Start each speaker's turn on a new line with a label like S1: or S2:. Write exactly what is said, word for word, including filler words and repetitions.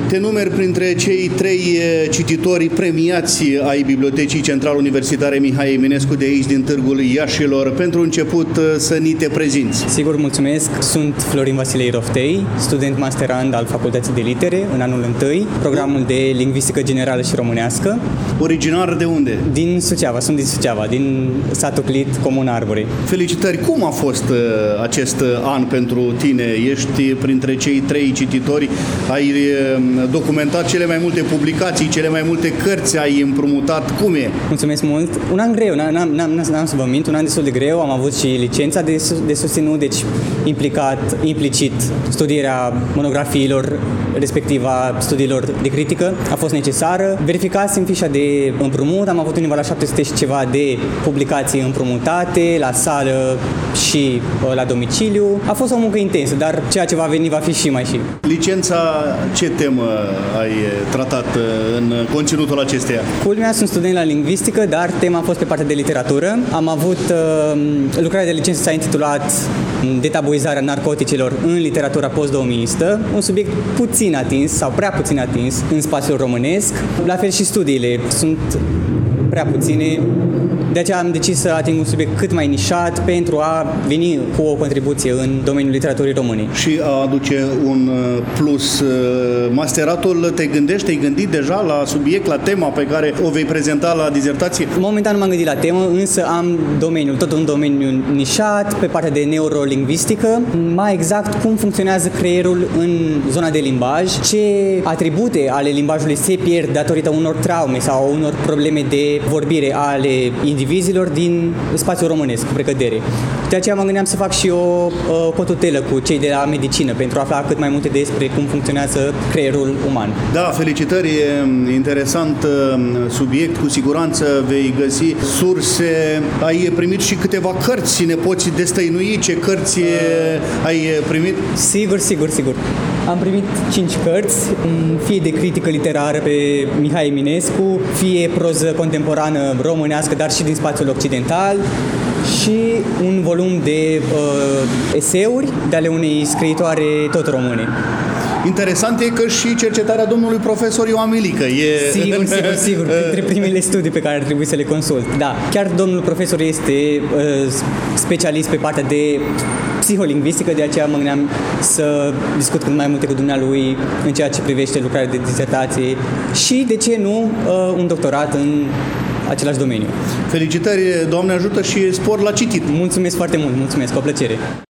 S1: te numeri printre cei trei cititori premiați ai Bibliotecii Centrale Universitare Mihai Eminescu de aici, din Târgul Iașilor. Pentru început, să ni te prezinți.
S2: Sigur, mulțumesc. Sunt Florin Vasilei Roftei, student masterand al Facultății de Litere, în anul întâi, programul de Lingvistică Generală și Românească.
S1: Originar de unde?
S2: Din Suceava, sunt din Suceava, din satul Clit, Comuna Arborei.
S1: Felicitări! Cum a fost uh, acest an pentru tine? Ești printre cei trei cititori, ai uh, documentat cele mai multe publicații, cele mai multe cărți ai împrumutat. Cum e?
S2: Mulțumesc mult! Un an greu, n-am, n-am, n-am, n-am să vă mint, un an destul de greu. Am avut și licența de, de susținut, deci implicat, implicit studierea monografiilor, respectiv a studiilor de critică, a fost necesară. Verificasem fișa de împrumut, am avut undeva la șapte sute și ceva de publicații împrumutate, la sală și la domiciliu. A fost o muncă intensă, dar ceea ce va veni va fi și mai și.
S1: Licența, ce temă ai tratat în conținutul acesteia?
S2: Culmea, sunt student la lingvistică, dar tema a fost pe partea de literatură. Am avut uh, lucrarea de licență s-a intitulat Detabuizarea narcoticelor în literatura post-două miistă, un subiect puțin atins sau prea puțin atins în spațiul românesc. La fel și studiile sunt prea puține. De aceea am decis să ating un subiect cât mai nișat pentru a veni cu o contribuție în domeniul literaturii române.
S1: Și a aduce un plus. Masteratul, te gândești, te-ai gândit deja la subiect, la tema pe care o vei prezenta la dizertație?
S2: Momentan nu m-am gândit la temă, însă am domeniul, tot un domeniu nișat, pe partea de neurolingvistică, mai exact cum funcționează creierul în zona de limbaj, ce atribute ale limbajului se pierd datorită unor traume sau unor probleme de vorbire ale indivizilor din spațiul românesc, cu precădere. De aceea mă gândeam să fac și o uh, cotutelă cu cei de la medicină pentru a afla cât mai multe despre cum funcționează creierul uman.
S1: Da, felicitări, e interesant subiect, cu siguranță vei găsi surse. Ai primit și câteva cărți, ne poți destăinui ce cărți ai primit?
S2: Sigur, sigur, sigur. Am primit cinci cărți, fie de critică literară pe Mihai Eminescu, fie proză contemporană românească, dar și din spațiul occidental, și un volum de uh, eseuri de ale unei scriitoare tot române.
S1: Interesant e că și cercetarea domnului profesor Ioan Milică e...
S2: Sigur, sigur, sigur, printre primele studii pe care ar trebui să le consult. Da, chiar domnul profesor este uh, specialist pe partea de psiholingvistică, de aceea mă gândeam să discut cât mai multe cu dumnealui în ceea ce privește lucrarea de dizertație și, de ce nu, uh, un doctorat în același domeniu.
S1: Felicitări, Doamne ajută și spor la citit!
S2: Mulțumesc foarte mult, mulțumesc, cu o plăcere!